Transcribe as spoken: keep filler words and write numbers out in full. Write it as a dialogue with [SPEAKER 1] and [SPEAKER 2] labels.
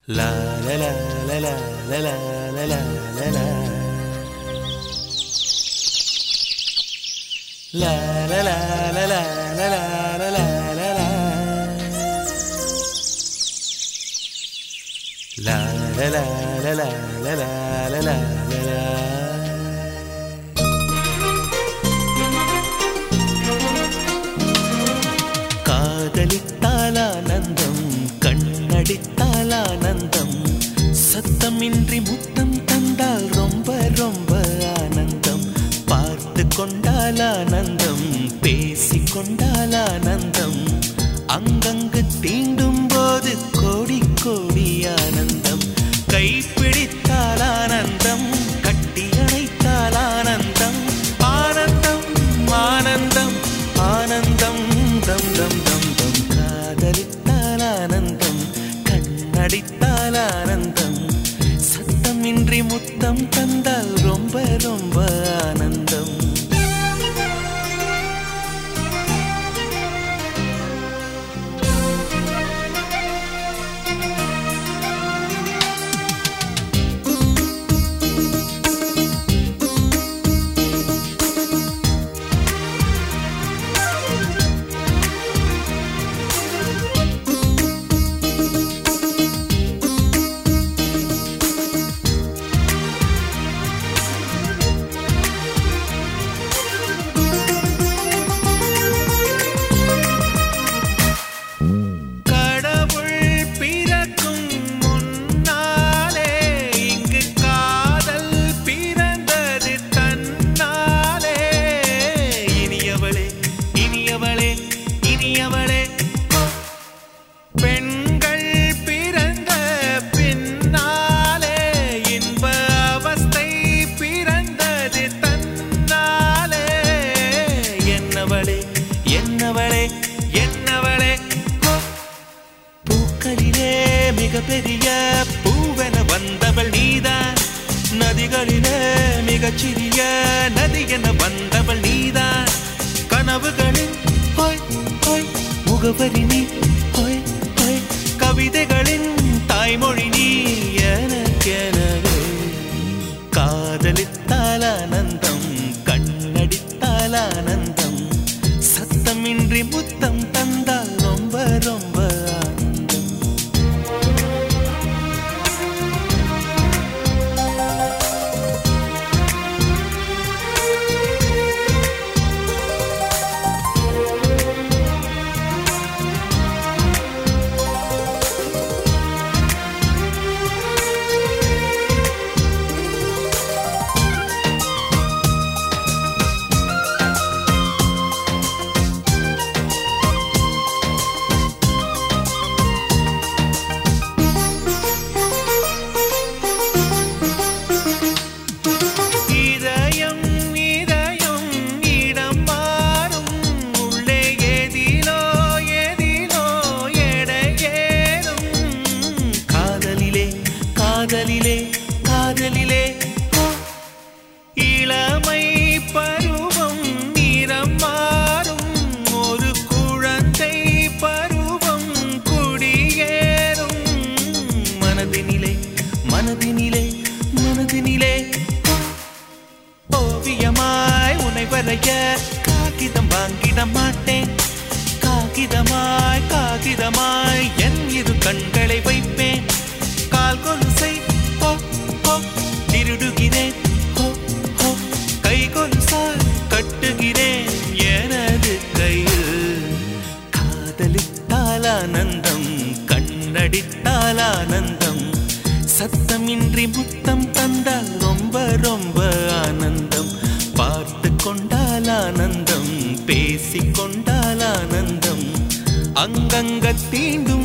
[SPEAKER 1] La la la la la la la la la la la La la la la la la la la la la la La la la la la la la la la la காதலித்தால் ஆனந்தம் கண்ணடித்தால் ஆனந்தம் சத்தமின்றி முத்தம் தந்தால் ரொம்ப ரொம்ப ஆனந்தம் பார்த்து கொண்டால் ஆனந்தம் பேசிக் கொண்டால் ஆனந்தம் அங்கங்கு தீண்டும் போது கோடி கோடி ஆனந்தம் கைப்பிடித்தால் ஆனந்தம் கட்டியணைத்தால் ஆனந்தம் ஆனந்தம் ஆனந்தம் ஆனந்தம் தம் தம் தம் தம் காதலித்தால் ஆனந்தம் கண்ணடித்தால் ஆனந்தம் சத்தமின்றி முத்தம் தந்தால் ரொம்ப ரொம்ப ஆனந்தம் பூக்களிலே மிக பெரிய பூவென வந்தவள் நீதான் நதிகளிலே மிகச் சிறிய நதி என வந்தவள் நீதான் கனவுகளின் ஹோய் ஹோய் முகவரி நீ ஹோய் ஹோய் கவிதைகளின் தாய்மொழி நீ எனக்கெனவே காதலித்தால் ஆனந்தம் கண்ணடித்தால் ஆனந்தம் சத்தமின்றி முத்தம் தந்தால் ரொம்ப ரொம்ப காதலிலே காதலிலே இளமை பருவம் நிறம் மாறும் ஒரு குழந்தை பருவம் குடியேறும் மனதினிலே மனதினிலே மனதினிலே ஓவியமாய் உன்னை வரைய காகிதம் வாங்கிட மாட்டேன் காகிதமாய் காகிதமாய் என் இரு கண்களை வைப்பேன் கால் கொலுசை ஹோ ஹோ திருடுகிறேன் ஹோ ஹோ கை கொலுசால் கட்டுகிறேன் எனது கையில் காதலித்தால் ஆனந்தம் கண்ணடித்தால் ஆனந்தம் சத்தமின்றி முத்தம் தந்தால் ரொம்ப ரொம்ப ஆனந்தம் பார்த்து கொண்டால் ஆனந்தம் பேசிக் கொண்டால் ஆனந்தம் அங்கங்க தீண்டு